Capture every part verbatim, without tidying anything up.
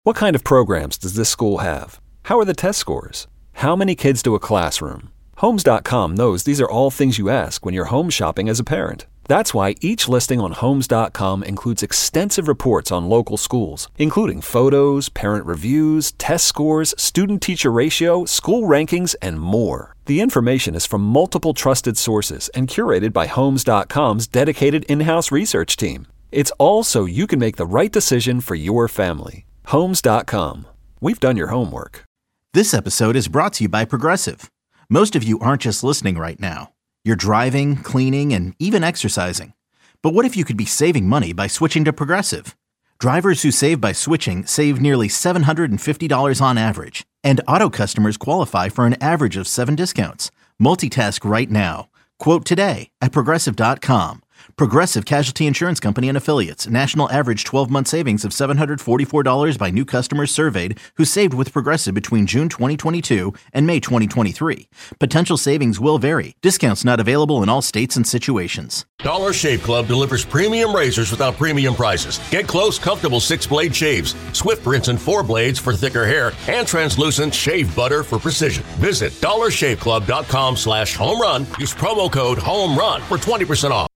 What kind of programs does this school have? How are the test scores? How many kids do a classroom? Homes dot com knows these are all things you ask when you're home shopping as a parent. That's why each listing on Homes dot com includes extensive reports on local schools, including photos, parent reviews, test scores, student-teacher ratio, school rankings, and more. The information is from multiple trusted sources and curated by Homes dot com's dedicated in-house research team. It's all so you can make the right decision for your family. Homes dot com. We've done your homework. This episode is brought to you by Progressive. Most of you aren't just listening right now. You're driving, cleaning, and even exercising. But what if you could be saving money by switching to Progressive? Drivers who save by switching save nearly seven hundred fifty dollars on average. And auto customers qualify for an average of seven discounts. Multitask right now. Quote today at Progressive dot com. Progressive Casualty Insurance Company and Affiliates. National average twelve-month savings of seven hundred forty-four dollars by new customers surveyed who saved with Progressive between June twenty twenty-two and May twenty twenty-three. Potential savings will vary. Discounts not available in all states and situations. Dollar Shave Club delivers premium razors without premium prices. Get close, comfortable six-blade shaves, swift rinse and four blades for thicker hair, and translucent shave butter for precision. Visit dollar shave club dot com slash home run. Use promo code HOMERUN for twenty percent off.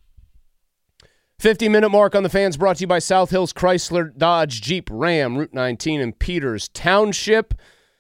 fifty-minute mark on the Fans brought to you by South Hills Chrysler Dodge Jeep Ram, Route nineteen in Peters Township.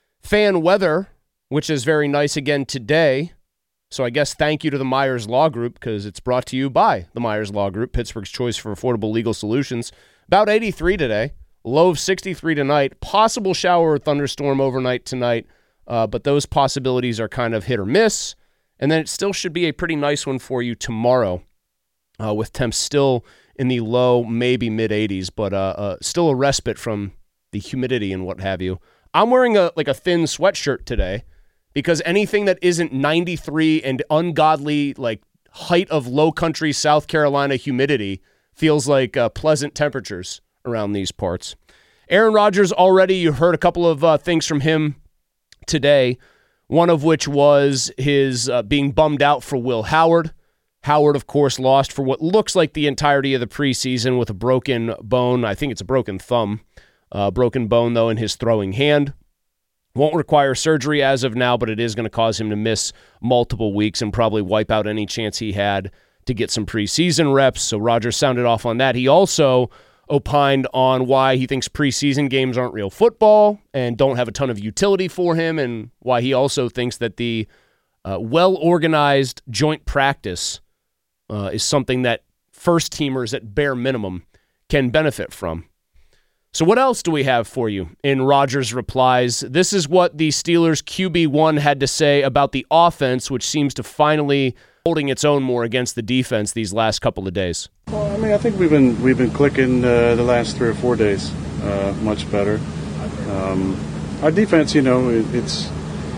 Fan weather, which is very nice again today. So I guess thank you to the Myers Law Group because it's brought to you by the Myers Law Group, Pittsburgh's choice for affordable legal solutions. About eighty-three today, low of sixty-three tonight. Possible shower or thunderstorm overnight tonight, uh, but those possibilities are kind of hit or miss. And then it still should be a pretty nice one for you tomorrow. Uh, with temps still in the low, maybe mid-eighties, but uh, uh, still a respite from the humidity and what have you. I'm wearing a like a thin sweatshirt today because anything that isn't ninety-three and ungodly, like height of low country South Carolina humidity feels like uh, pleasant temperatures around these parts. Aaron Rodgers already, you heard a couple of uh, things from him today, one of which was his uh, being bummed out for Will Howard. Howard, of course, lost for what looks like the entirety of the preseason with a broken bone. I think it's a broken thumb. Uh, broken bone, though, in his throwing hand. Won't require surgery as of now, but it is going to cause him to miss multiple weeks and probably wipe out any chance he had to get some preseason reps. So Rodgers sounded off on that. He also opined on why he thinks preseason games aren't real football and don't have a ton of utility for him, and why he also thinks that the uh, well-organized joint practice Uh, is something that first-teamers at bare minimum can benefit from. So what else do we have for you in Rodgers' replies? This is what the Steelers' Q B one had to say about the offense, which seems to finally holding its own more against the defense these last couple of days. Well, I mean, I think we've been we've been clicking uh, the last three or four days uh, much better. Um, our defense, you know, it, it's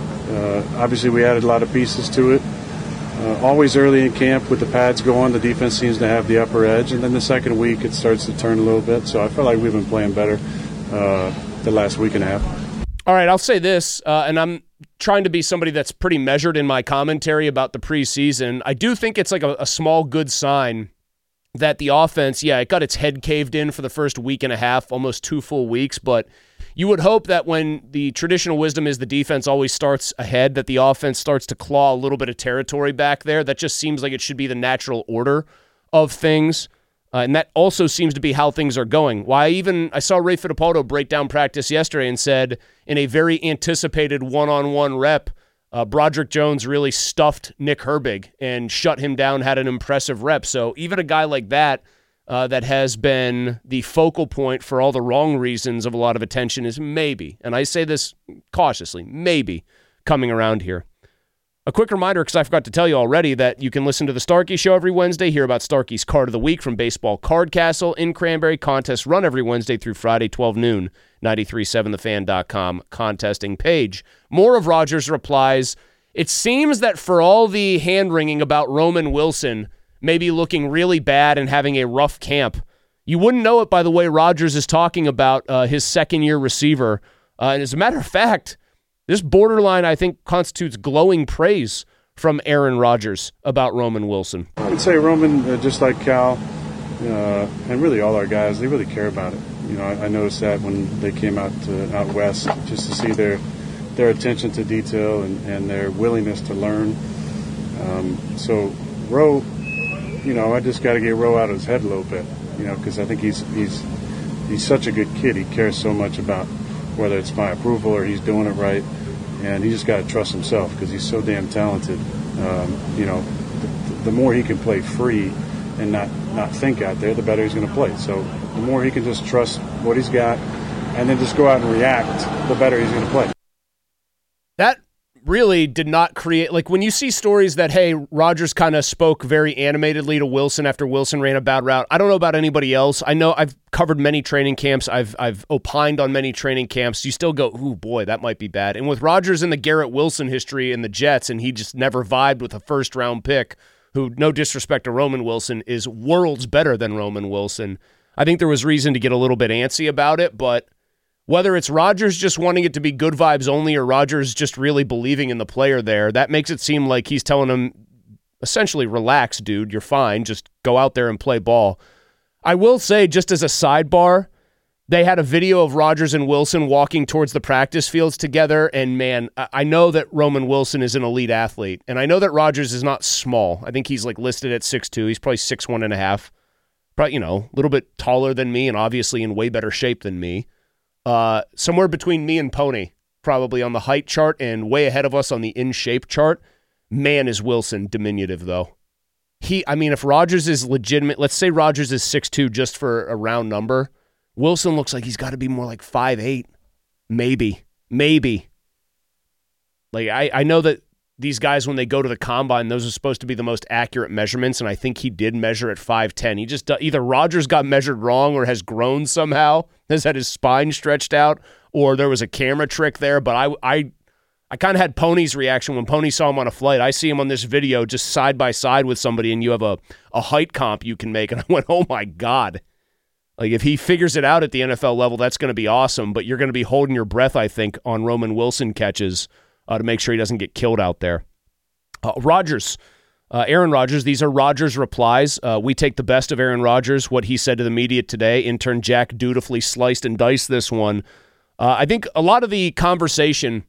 uh, obviously we added a lot of pieces to it. Uh, always early in camp with the pads going, the defense seems to have the upper edge, and then the second week it starts to turn a little bit. So I feel like we've been playing better uh, the last week and a half. All right, I'll say this, uh, and I'm trying to be somebody that's pretty measured in my commentary about the preseason. I do think it's like a, a small good sign that the offense, yeah, it got its head caved in for the first week and a half, almost two full weeks, but you would hope that when the traditional wisdom is the defense always starts ahead, that the offense starts to claw a little bit of territory back there. That just seems like it should be the natural order of things. Uh, and that also seems to be how things are going. Why even I saw Ray Fittipaldo break down practice yesterday and said in a very anticipated one-on-one rep, uh, Broderick Jones really stuffed Nick Herbig and shut him down, had an impressive rep. So even a guy like that, Uh, that has been the focal point for all the wrong reasons of a lot of attention is maybe, and I say this cautiously, maybe coming around here. A quick reminder, because I forgot to tell you already, that you can listen to the Starkey Show every Wednesday, hear about Starkey's Card of the Week from Baseball Card Castle in Cranberry. Contests run every Wednesday through Friday, twelve noon, ninety-three point seven the fan dot com contesting page. More of Rodgers' replies. It seems that for all the hand-wringing about Roman Wilson maybe looking really bad and having a rough camp, you wouldn't know it by the way Rodgers is talking about uh, his second-year receiver. Uh, and as a matter of fact, this borderline, I think, constitutes glowing praise from Aaron Rodgers about Roman Wilson. I would say Roman, uh, just like Cal, uh, and really all our guys, they really care about it. You know, I, I noticed that when they came out to, out west, just to see their their attention to detail and, and their willingness to learn. Um, so Roe, you know, I just got to get Roe out of his head a little bit, you know, because I think he's he's he's such a good kid. He cares so much about whether it's my approval or he's doing it right, and he just got to trust himself because he's so damn talented. Um, you know, the, the more he can play free and not, not think out there, the better he's going to play. So the more he can just trust what he's got and then just go out and react, the better he's going to play. That really did not create, like when you see stories that, hey, Rodgers kind of spoke very animatedly to Wilson after Wilson ran a bad route. I don't know about anybody else. I know I've covered many training camps. I've I've opined on many training camps. You still go, ooh, boy, that might be bad. And with Rodgers and the Garrett Wilson history in the Jets, and he just never vibed with a first round pick, who, no disrespect to Roman Wilson, is worlds better than Roman Wilson. I think there was reason to get a little bit antsy about it, but whether it's Rodgers just wanting it to be good vibes only or Rodgers just really believing in the player there, that makes it seem like he's telling him, essentially, relax, dude, you're fine, just go out there and play ball. I will say, just as a sidebar, they had a video of Rodgers and Wilson walking towards the practice fields together, and man, I know that Roman Wilson is an elite athlete, and I know that Rodgers is not small. I think he's like listed at six two. He's probably six one and a half. Probably, you know, a little bit taller than me and obviously in way better shape than me. Uh, somewhere between me and Pony, probably on the height chart and way ahead of us on the in-shape chart. Man, is Wilson diminutive, though. He, I mean, if Rodgers is legitimate, let's say Rodgers is six two just for a round number, Wilson looks like he's got to be more like five eight. Maybe. Maybe. Like, I, I know that these guys, when they go to the combine, those are supposed to be the most accurate measurements, and I think he did measure at five ten. He just, either Rodgers got measured wrong or has grown somehow, has had his spine stretched out, or there was a camera trick there, but I I, I kind of had Pony's reaction when Pony saw him on a flight. I see him on this video just side by side with somebody, and you have a, a height comp you can make, and I went, oh my God. Like, if he figures it out at the N F L level, that's going to be awesome, but you're going to be holding your breath, I think, on Roman Wilson catches uh, to make sure he doesn't get killed out there. Uh, Rodgers, uh, Aaron Rodgers, these are Rodgers' replies. Uh, we take the best of Aaron Rodgers, what he said to the media today. Intern Jack dutifully sliced and diced this one. Uh, I think a lot of the conversation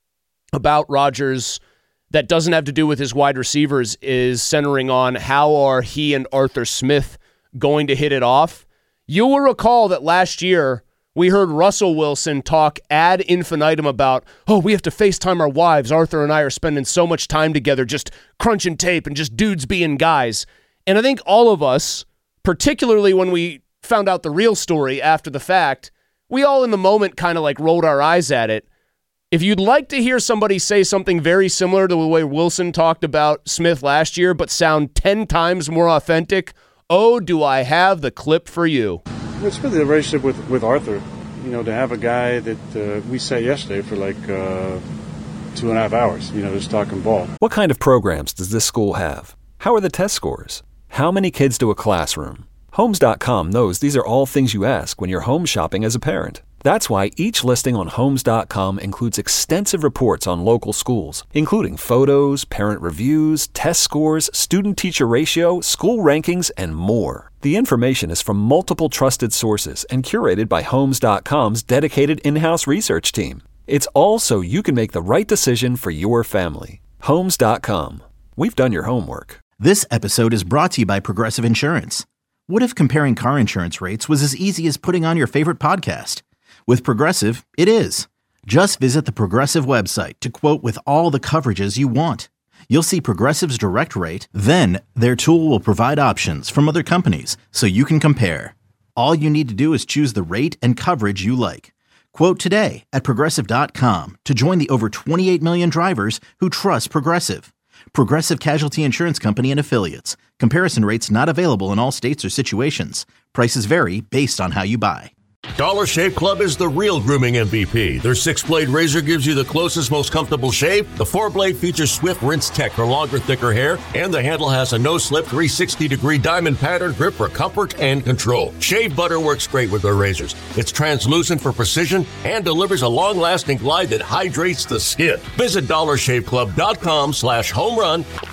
about Rodgers that doesn't have to do with his wide receivers is centering on how are he and Arthur Smith going to hit it off. You will recall that last year we heard Russell Wilson talk ad infinitum about, oh, we have to FaceTime our wives. Arthur and I are spending so much time together just crunching tape and just dudes being guys. And I think all of us, particularly when we found out the real story after the fact, we all in the moment kind of like rolled our eyes at it. If you'd like to hear somebody say something very similar to the way Wilson talked about Smith last year, but sound ten times more authentic, oh, do I have the clip for you. It's really the relationship with, with Arthur, you know, to have a guy that uh, we sat yesterday for like uh, two and a half hours, you know, just talking ball. What kind of programs does this school have? How are the test scores? How many kids do a classroom? Homes dot com knows these are all things you ask when you're home shopping as a parent. That's why each listing on Homes dot com includes extensive reports on local schools, including photos, parent reviews, test scores, student-teacher ratio, school rankings, and more. The information is from multiple trusted sources and curated by Homes dot com's dedicated in-house research team. It's all so you can make the right decision for your family. Homes dot com. We've done your homework. This episode is brought to you by Progressive Insurance. What if comparing car insurance rates was as easy as putting on your favorite podcast? With Progressive, it is. Just visit the Progressive website to quote with all the coverages you want. You'll see Progressive's direct rate, then their tool will provide options from other companies so you can compare. All you need to do is choose the rate and coverage you like. Quote today at Progressive dot com to join the over twenty-eight million drivers who trust Progressive. Progressive Casualty Insurance Company and Affiliates. Comparison rates not available in all states or situations. Prices vary based on how you buy. Dollar Shave Club is the real grooming M V P. Their six-blade razor gives you the closest, most comfortable shave. The four-blade features Swift Rinse Tech for longer, thicker hair. And the handle has a no-slip three hundred sixty degree diamond pattern grip for comfort and control. Shave butter works great with their razors. It's translucent for precision and delivers a long-lasting glide that hydrates the skin. Visit dollar shave club dot com slash home run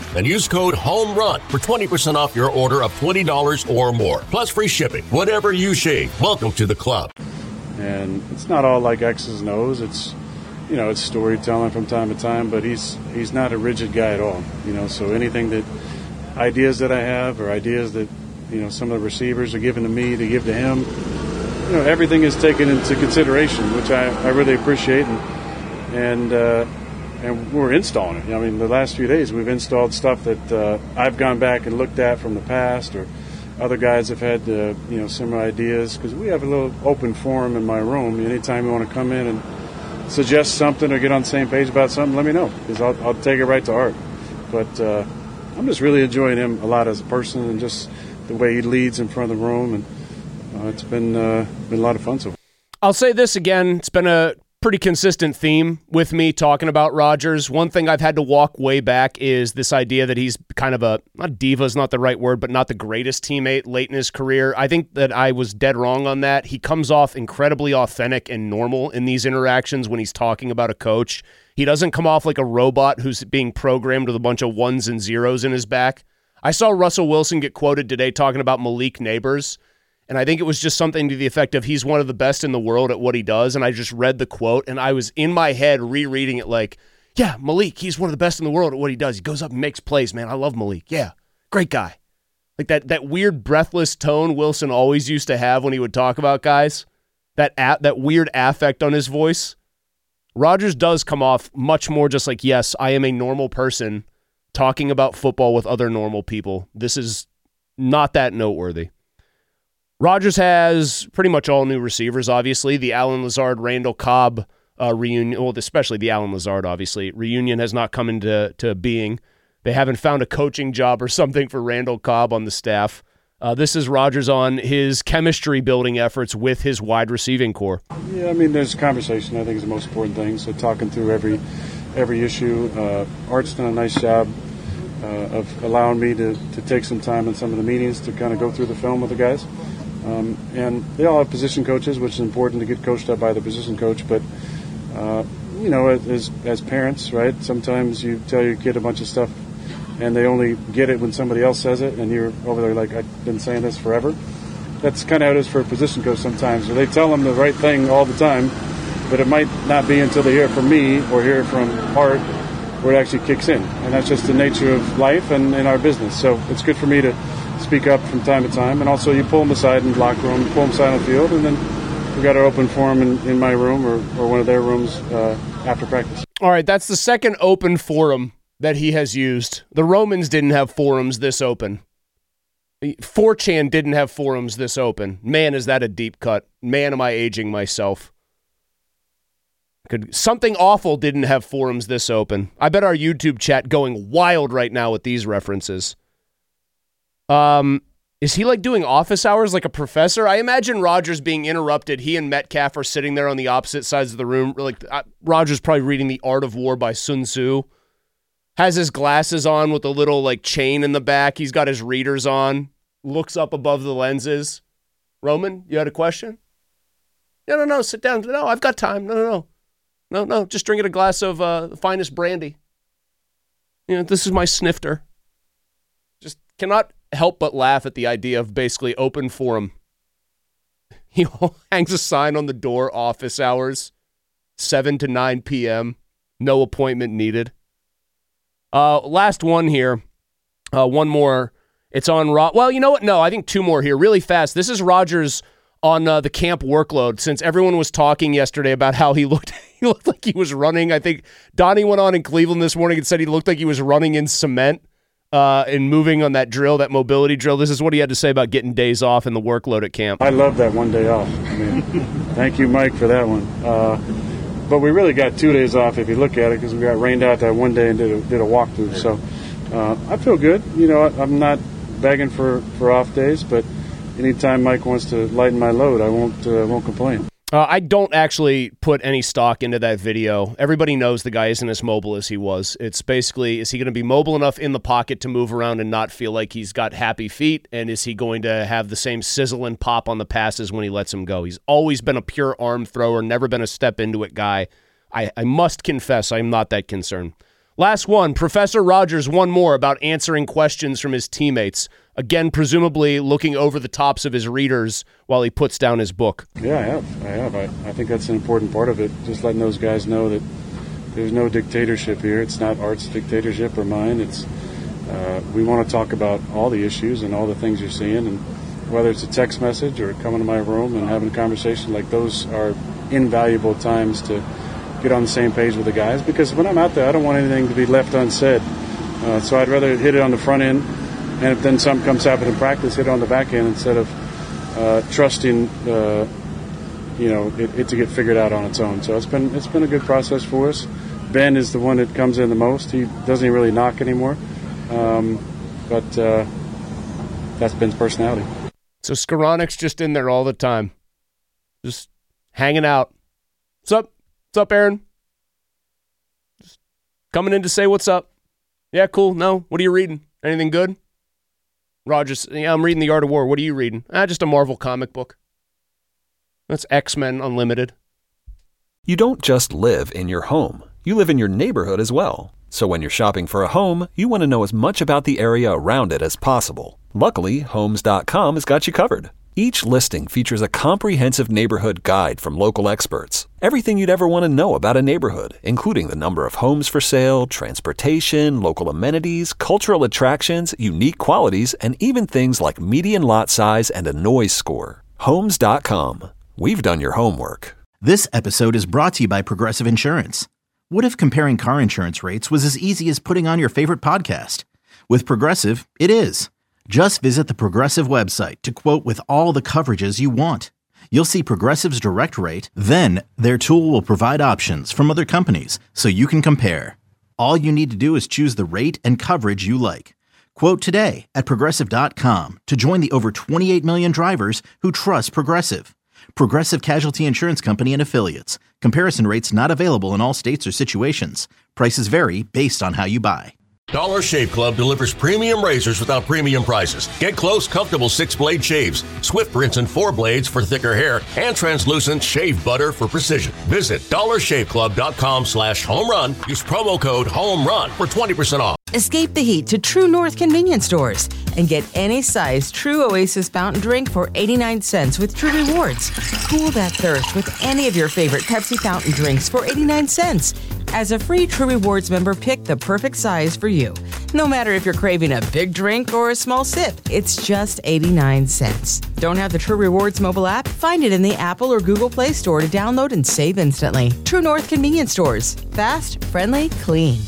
and use code HOMERUN for twenty percent off your order of twenty dollars or more, plus free shipping. Whatever you shave, welcome to the club. And it's not all like X's and O's. It's, you know, it's storytelling from time to time, but he's he's not a rigid guy at all. You know, so anything that, ideas that I have or ideas that, you know, some of the receivers are giving to me to give to him, you know, everything is taken into consideration, which I, I really appreciate. And, and, uh, and we're installing it. I mean, the last few days we've installed stuff that uh, I've gone back and looked at from the past, or other guys have had, uh, you know, similar ideas, because we have a little open forum in my room. Anytime you want to come in and suggest something or get on the same page about something, let me know, because I'll, I'll take it right to heart. But uh, I'm just really enjoying him a lot as a person, and just the way he leads in front of the room, and uh, it's been uh, been a lot of fun so far. I'll say this again, it's been a pretty consistent theme with me talking about Rodgers. One thing I've had to walk way back is this idea that he's kind of a, not diva is not the right word, but not the greatest teammate late in his career. I think that I was dead wrong on that. He comes off incredibly authentic and normal in these interactions when he's talking about a coach. He doesn't come off like a robot who's being programmed with a bunch of ones and zeros in his back. I saw Russell Wilson get quoted today talking about Malik Neighbors, and I think it was just something to the effect of he's one of the best in the world at what he does. And I just read the quote, and I was in my head rereading it like, yeah, Malik, he's one of the best in the world at what he does. He goes up and makes plays, man. I love Malik. Yeah, great guy. Like that that weird breathless tone Wilson always used to have when he would talk about guys, that a- that weird affect on his voice. Rodgers does come off much more just like, yes, I am a normal person talking about football with other normal people. This is not that noteworthy. Rodgers has pretty much all new receivers, obviously. The Allen Lazard, Randall Cobb uh, reunion, well, especially the Allen Lazard, obviously, reunion has not come into to being. They haven't found a coaching job or something for Randall Cobb on the staff. Uh, this is Rodgers on his chemistry building efforts with his wide receiving core. Yeah, I mean, there's conversation, I think, is the most important thing. So talking through every every issue. Uh, Art's done a nice job uh, of allowing me to, to take some time in some of the meetings to kind of go through the film with the guys. Um, and they all have position coaches, which is important to get coached up by the position coach. But, uh, you know, as as parents, right, sometimes you tell your kid a bunch of stuff and they only get it when somebody else says it, and you're over there like, I've been saying this forever. That's kind of how it is for a position coach sometimes. Where they tell them the right thing all the time, but it might not be until they hear it from me or hear it from Art where it actually kicks in. And that's just the nature of life and in our business. So it's good for me to speak up from time to time, and also you pull them aside in the locker room, pull them aside on the field, and then we got our open forum in, in my room or, or one of their rooms uh, after practice. All right, that's the second open forum that he has used. The Romans didn't have forums this open. four chan didn't have forums this open. Man, is that a deep cut. Man, am I aging myself. Could something awful didn't have forums this open. I bet our YouTube chat going wild right now with these references. Um, is he like doing office hours like a professor? I imagine Rodgers being interrupted. He and Metcalf are sitting there on the opposite sides of the room. Like uh, Rodgers probably reading The Art of War by Sun Tzu. Has his glasses on with a little like chain in the back. He's got his readers on. Looks up above the lenses. Roman, you had a question? No, no, no. Sit down. No, I've got time. No, no, no. No, no. Just drinking a glass of uh, the finest brandy. You know, this is my snifter. Just cannot help but laugh at the idea of basically open forum. He hangs a sign on the door, office hours, seven to nine p.m., no appointment needed. Uh, last one here, uh, one more. It's on Rod. Well, you know what? No, I think two more here, really fast. This is Rodgers on uh, the camp workload, since everyone was talking yesterday about how he looked he looked like he was running. I think Donnie went on in Cleveland this morning and said he looked like he was running in cement. Uh, and moving on that drill, that mobility drill. This is what he had to say about getting days off and the workload at camp. I love that one day off. I mean, thank you, Mike, for that one. Uh, but we really got two days off if you look at it, because we got rained out that one day and did a, did a walkthrough. So uh, I feel good. You know, I, I'm not begging for, for off days, but anytime Mike wants to lighten my load, I won't uh, won't complain. Uh, I don't actually put any stock into that video. Everybody knows the guy isn't as mobile as he was. It's basically, is he going to be mobile enough in the pocket to move around and not feel like he's got happy feet? And is he going to have the same sizzle and pop on the passes when he lets him go? He's always been a pure arm thrower, never been a step into it guy. I, I must confess, I'm not that concerned. Last one. Professor Rogers, one more about answering questions from his teammates. Again, presumably looking over the tops of his readers while he puts down his book. Yeah, I have. I have. I, I think that's an important part of it. Just letting those guys know that there's no dictatorship here. It's not Art's dictatorship or mine. It's uh, we want to talk about all the issues and all the things you're seeing, and whether it's a text message or coming to my room and having a conversation, like those are invaluable times to get on the same page with the guys, because when I'm out there, I don't want anything to be left unsaid. Uh, so I'd rather hit it on the front end, and if then something comes happen in practice, hit it on the back end instead of uh, trusting, uh, you know, it, it to get figured out on its own. So it's been it's been a good process for us. Ben is the one that comes in the most. He doesn't even really knock anymore, um, but uh, that's Ben's personality. So Skoronek's just in there all the time, just hanging out. What's up? What's up, Aaron? Just coming in to say what's up. Yeah, cool. No, what are you reading? Anything good? Rogers, yeah, I'm reading The Art of War. What are you reading? Ah, just a Marvel comic book. That's X-Men Unlimited. You don't just live in your home. You live in your neighborhood as well. So when you're shopping for a home, you want to know as much about the area around it as possible. Luckily, Homes dot com has got you covered. Each listing features a comprehensive neighborhood guide from local experts. Everything you'd ever want to know about a neighborhood, including the number of homes for sale, transportation, local amenities, cultural attractions, unique qualities, and even things like median lot size and a noise score. Homes dot com. We've done your homework. This episode is brought to you by Progressive Insurance. What if comparing car insurance rates was as easy as putting on your favorite podcast? With Progressive, it is. Just visit the Progressive website to quote with all the coverages you want. You'll see Progressive's direct rate, then their tool will provide options from other companies so you can compare. All you need to do is choose the rate and coverage you like. Quote today at Progressive dot com to join the over twenty-eight million drivers who trust Progressive. Progressive Casualty Insurance Company and Affiliates. Comparison rates not available in all states or situations. Prices vary based on how you buy. Dollar Shave Club delivers premium razors without premium prices. Get close, comfortable six-blade shaves, Swift rinse and four blades for thicker hair, and translucent shave butter for precision. Visit dollar shave club dot com slash home run. Use promo code HOMERUN for twenty percent off. Escape the heat to True North convenience stores and get any size True Oasis fountain drink for eighty-nine cents with True Rewards. Cool that thirst with any of your favorite Pepsi fountain drinks for eighty-nine cents. As a free True Rewards member, pick the perfect size for you. No matter if you're craving a big drink or a small sip, it's just eighty-nine cents. Don't have the True Rewards mobile app? Find it in the Apple or Google Play Store to download and save instantly. True North convenience stores. Fast, friendly, clean.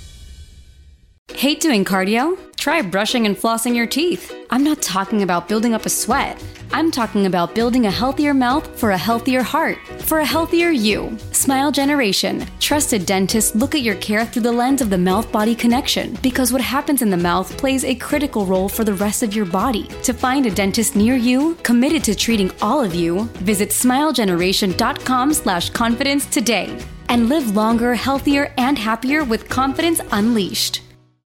Hate doing cardio? Try brushing and flossing your teeth. I'm not talking about building up a sweat. I'm talking about building a healthier mouth for a healthier heart, for a healthier you. Smile Generation. Trusted dentists look at your care through the lens of the mouth-body connection, because what happens in the mouth plays a critical role for the rest of your body. To find a dentist near you, committed to treating all of you, visit smile generation dot com slash confidence today and live longer, healthier, and happier with confidence unleashed.